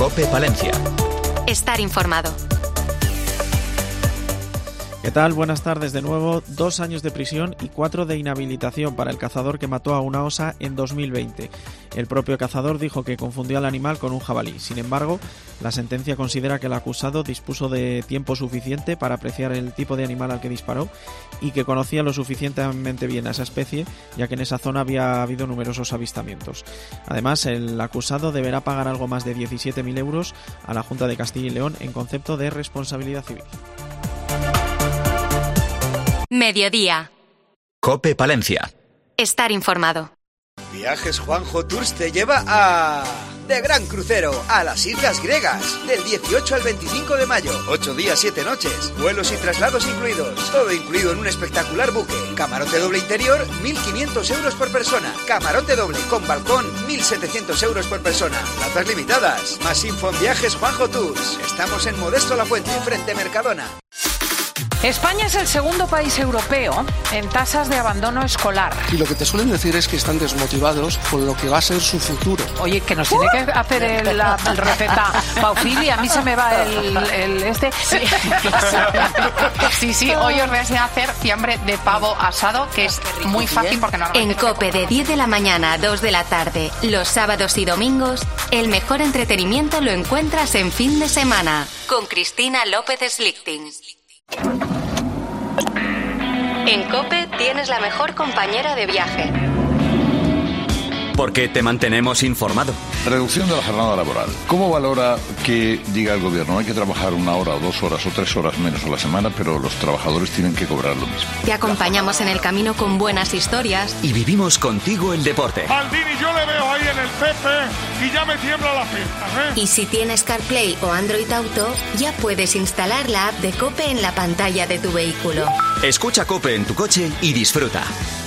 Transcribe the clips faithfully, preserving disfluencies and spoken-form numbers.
COPE Palencia. Estar informado. ¿Qué tal? Buenas tardes de nuevo. Dos años de prisión y cuatro de inhabilitación para el cazador que mató a una osa en dos mil veinte. El propio cazador dijo que confundió al animal con un jabalí. Sin embargo, la sentencia considera que el acusado dispuso de tiempo suficiente para apreciar el tipo de animal al que disparó y que conocía lo suficientemente bien a esa especie, ya que en esa zona había habido numerosos avistamientos. Además, el acusado deberá pagar algo más de diecisiete mil euros a la Junta de Castilla y León en concepto de responsabilidad civil. Mediodía. COPE Palencia. Estar informado. Viajes Juanjo Tours te lleva a... de gran crucero a las Islas Griegas, del dieciocho al veinticinco de mayo. Ocho días, siete noches, vuelos y traslados incluidos. Todo incluido en un espectacular buque. Camarote doble interior, mil quinientos euros por persona. Camarote doble con balcón, mil setecientos euros por persona. Plazas limitadas. Más info en Viajes Juanjo Tours. Estamos en Modesto La Fuente, frente a Mercadona. España es el segundo país europeo en tasas de abandono escolar. Y lo que te suelen decir es que están desmotivados con lo que va a ser su futuro. Oye, que nos tiene que hacer el, la el receta Paufili, a mí se me va el, el este. Sí. sí, sí, hoy os voy a enseñar a hacer fiambre de pavo asado, que es muy fácil porque normalmente... En COPE de diez de la mañana a dos de la tarde, los sábados y domingos, el mejor entretenimiento lo encuentras en fin de semana, con Cristina López Slichting. En COPE tienes la mejor compañera de viaje. Porque te mantenemos informado. Reducción de la jornada laboral. ¿Cómo valora que diga el gobierno hay que trabajar una hora o dos horas o tres horas menos a la semana, pero los trabajadores tienen que cobrar lo mismo? Te acompañamos en el camino con buenas historias. Y vivimos contigo el deporte. Maldini, yo le veo ahí en el Pepe y ya me tiembla la pierna, ¿eh? Y si tienes CarPlay o Android Auto, ya puedes instalar la app de COPE en la pantalla de tu vehículo. Escucha COPE en tu coche y disfruta.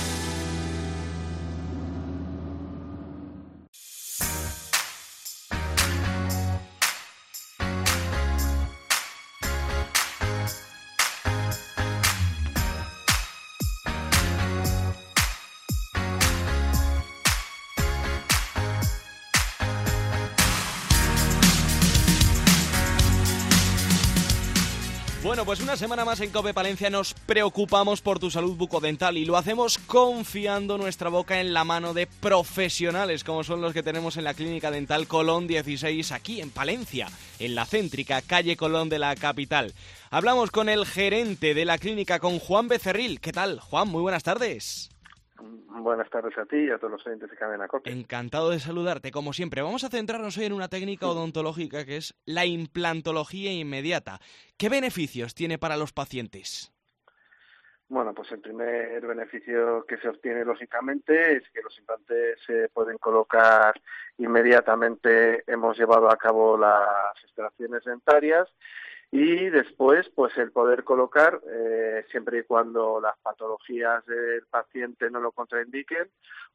Bueno, pues una semana más en COPE Palencia nos preocupamos por tu salud bucodental y lo hacemos confiando nuestra boca en la mano de profesionales como son los que tenemos en la Clínica Dental Colón dieciséis aquí en Palencia, en la céntrica calle Colón de la capital. Hablamos con el gerente de la clínica, con Juan Becerril. ¿Qué tal, Juan? Muy buenas tardes. Buenas tardes a ti y a todos los oyentes de Cadena COPE. Encantado de saludarte, como siempre. Vamos a centrarnos hoy en una técnica odontológica que es la implantología inmediata. ¿Qué beneficios tiene para los pacientes? Bueno, pues el primer beneficio que se obtiene, lógicamente, es que los implantes se pueden colocar inmediatamente. Hemos llevado a cabo las extracciones dentarias y después, pues el poder colocar, eh, siempre y cuando las patologías del paciente no lo contraindiquen,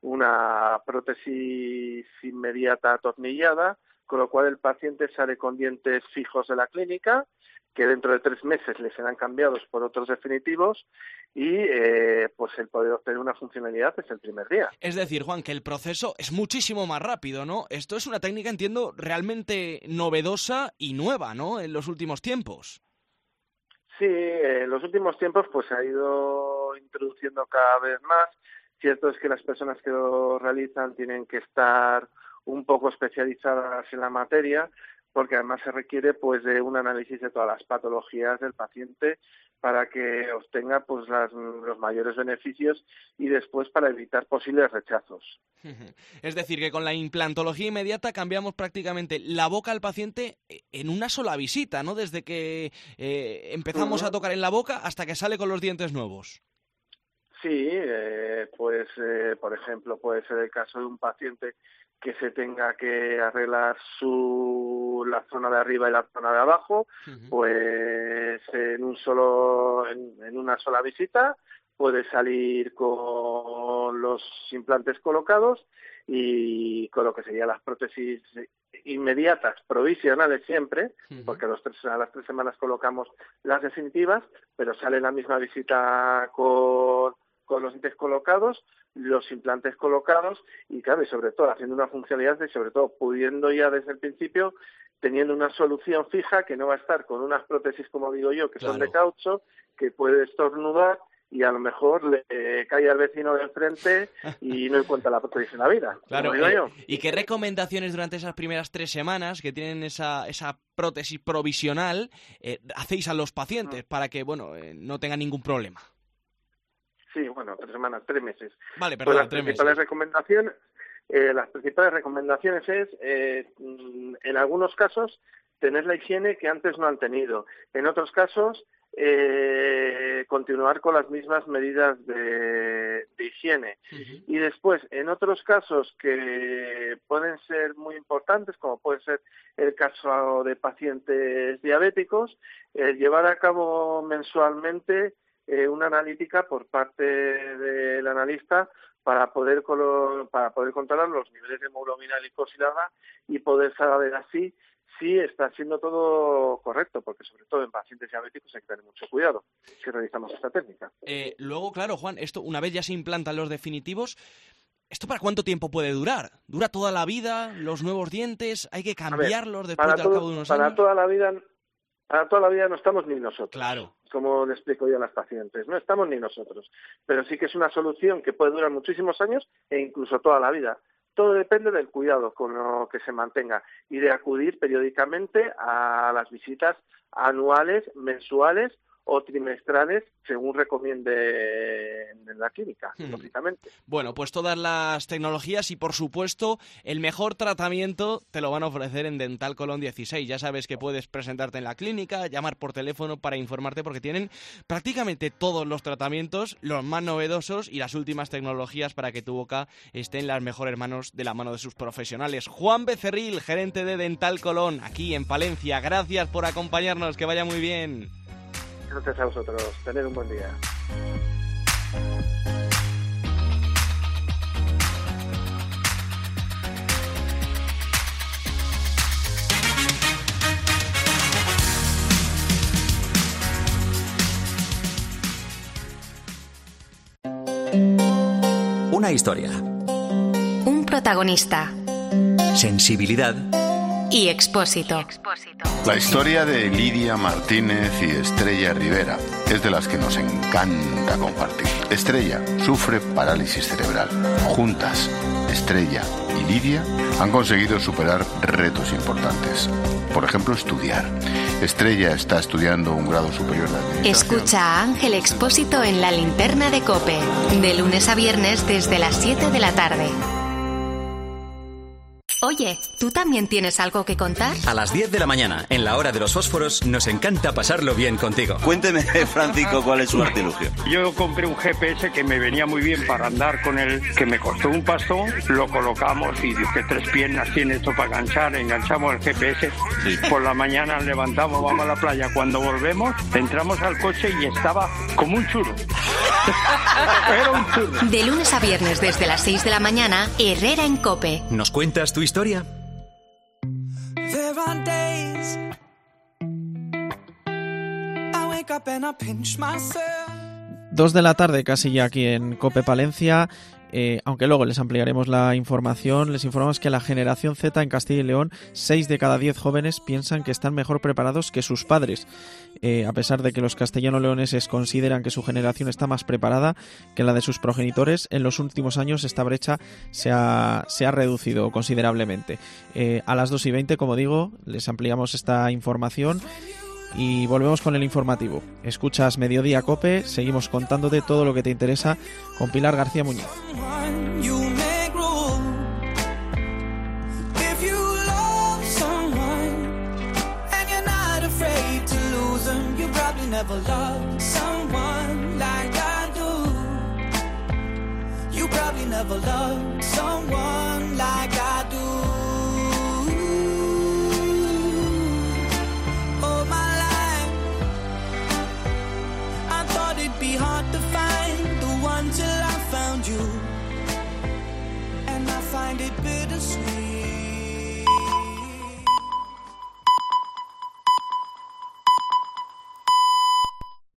una prótesis inmediata atornillada, con lo cual el paciente sale con dientes fijos de la clínica, que dentro de tres meses les serán cambiados por otros definitivos y eh, pues el poder obtener una funcionalidad es el primer día. Es decir, Juan, que el proceso es muchísimo más rápido, ¿no? Esto es una técnica, entiendo, realmente novedosa y nueva, ¿no?, en los últimos tiempos. Sí, en los últimos tiempos pues se ha ido introduciendo cada vez más. Cierto es que las personas que lo realizan tienen que estar un poco especializadas en la materia, porque además se requiere pues de un análisis de todas las patologías del paciente para que obtenga pues las, los mayores beneficios y después para evitar posibles rechazos. Es decir, que con la implantología inmediata cambiamos prácticamente la boca al paciente en una sola visita, ¿no? Desde que eh, empezamos uh-huh. a tocar en la boca hasta que sale con los dientes nuevos. Sí, eh, pues eh, por ejemplo puede ser el caso de un paciente que se tenga que arreglar su la zona de arriba y la zona de abajo, uh-huh. pues en un solo en, en una sola visita puede salir con los implantes colocados y con lo que serían las prótesis inmediatas, provisionales siempre, uh-huh. porque a, los tres, a las tres semanas colocamos las definitivas, pero sale la misma visita con con los dientes colocados, los implantes colocados y, claro, y sobre todo haciendo una funcionalidad y sobre todo pudiendo ya desde el principio, teniendo una solución fija que no va a estar con unas prótesis, como digo yo, que claro. son de caucho, que puede estornudar y a lo mejor le eh, cae al vecino de enfrente y no encuentra la prótesis en la vida. Claro, digo eh, yo. ¿Y qué recomendaciones durante esas primeras tres semanas que tienen esa, esa prótesis provisional eh, hacéis a los pacientes mm. para que, bueno, eh, no tengan ningún problema? Sí, bueno, tres semanas, tres meses. Vale, perdón, pues las tres principales meses. recomendaciones, eh, las principales recomendaciones es, eh, en algunos casos, tener la higiene que antes no han tenido. En otros casos, eh, continuar con las mismas medidas de, de higiene. Uh-huh. Y después, en otros casos que pueden ser muy importantes, como puede ser el caso de pacientes diabéticos, eh, llevar a cabo mensualmente eh, una analítica por parte del analista para poder colo- para poder controlar los niveles de hemoglobina glicosilada y poder saber así si está siendo todo correcto, porque sobre todo en pacientes diabéticos hay que tener mucho cuidado si realizamos esta técnica. Eh, luego, claro, Juan, esto una vez ya se implantan los definitivos, ¿esto para cuánto tiempo puede durar? ¿Dura toda la vida? ¿Los nuevos dientes? ¿Hay que cambiarlos ver, después de al cabo de unos para años? Toda la vida, para toda la vida no estamos ni nosotros. Claro. Como le explico yo a las pacientes, no estamos ni nosotros. Pero sí que es una solución que puede durar muchísimos años e incluso toda la vida. Todo depende del cuidado con lo que se mantenga y de acudir periódicamente a las visitas anuales, mensuales o trimestrales, según recomiende en la clínica, hmm. lógicamente. Bueno, pues todas las tecnologías y, por supuesto, el mejor tratamiento te lo van a ofrecer en Dental Colón dieciséis. Ya sabes que puedes presentarte en la clínica, llamar por teléfono para informarte, porque tienen prácticamente todos los tratamientos, los más novedosos y las últimas tecnologías para que tu boca esté en las mejores manos de la mano de sus profesionales. Juan Becerril, gerente de Dental Colón, aquí en Palencia. Gracias por acompañarnos, que vaya muy bien. Gracias a vosotros. Tened un buen día. Una historia. Un protagonista. Sensibilidad. Y Expósito. La historia de Lidia Martínez y Estrella Rivera es de las que nos encanta compartir. Estrella sufre parálisis cerebral. Juntas, Estrella y Lidia han conseguido superar retos importantes. Por ejemplo, estudiar. Estrella está estudiando un grado superior de administración. Escucha a Ángel Expósito en La Linterna de COPE, de lunes a viernes desde las siete de la tarde. Oye, ¿tú también tienes algo que contar? A las diez de la mañana, en la hora de los fósforos, nos encanta pasarlo bien contigo. Cuénteme, Francisco, ¿cuál es su artilugio? Yo compré un G P S que me venía muy bien para andar con él, que me costó un pastón, lo colocamos y que tres piernas tiene esto para enganchar, enganchamos el G P S, sí. Por la mañana levantamos, vamos a la playa, cuando volvemos, entramos al coche y estaba como un churro. Era un churro. De lunes a viernes desde las seis de la mañana, Herrera en COPE. ¿Nos cuentas tu historia? Dos de la tarde casi ya aquí en COPE Palencia. Eh, aunque luego les ampliaremos la información, les informamos que la generación Z en Castilla y León, seis de cada diez jóvenes piensan que están mejor preparados que sus padres. Eh, a pesar de que los castellano-leoneses consideran que su generación está más preparada que la de sus progenitores, en los últimos años esta brecha se ha, se ha reducido considerablemente. Eh, a las dos y veinte, como digo, les ampliamos esta información. Y volvemos con el informativo. Escuchas Mediodía COPE, seguimos contándote todo lo que te interesa con Pilar García Muñoz. Be hard to find the one till I found you, and I find it bittersweet.